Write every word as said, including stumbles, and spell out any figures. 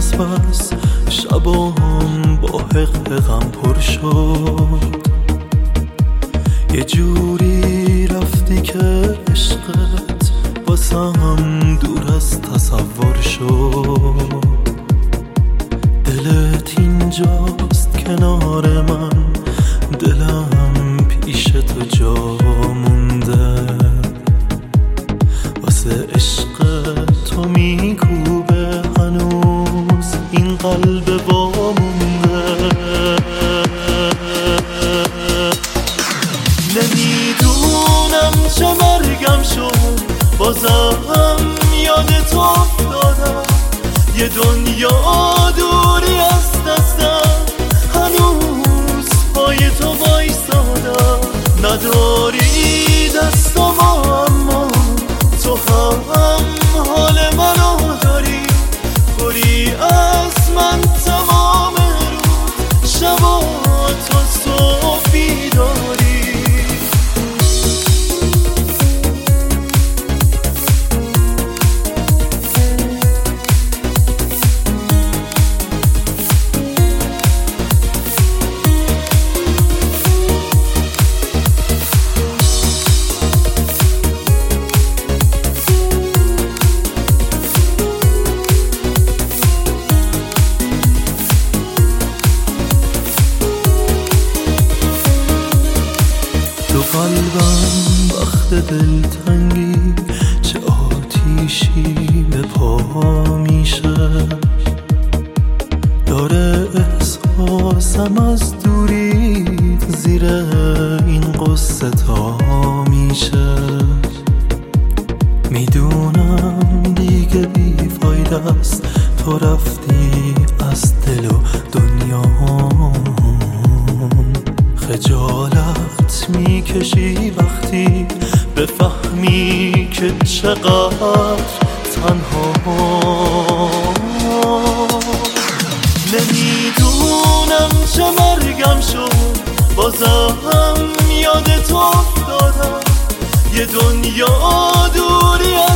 از بس شبام با حق غم پر شد. یه جوری رفتی که عشقت واسم دور از تصور شد. دلت اینجاست کنار من، دلم پیش تو جا مونده. واسه عشق تو میکوبه هنوز این قلب وامونده. نمیدونم چه مرگم شد، بازم یاد تو افتادم. یه دنیا دوری از دستم، هنوز پای تو وایسادم. نداری دستم اما تو هم حال منو داری. خوری از من تمام روز، شبا تا صبحی داری. تو قلبم وقت دلتنگی چه آتیشی به پا میشه. داره احساسم از دوری زیر این قصه تا میشه. میدونم دیگه بی فایده است، تو رفتی از دل و دنیا. خجالت میکشی وقتی بفهمی که چقدر تنها. نمیدونم چه مرگم شد، بازم یاد تو افتادم. یه دنیا دوری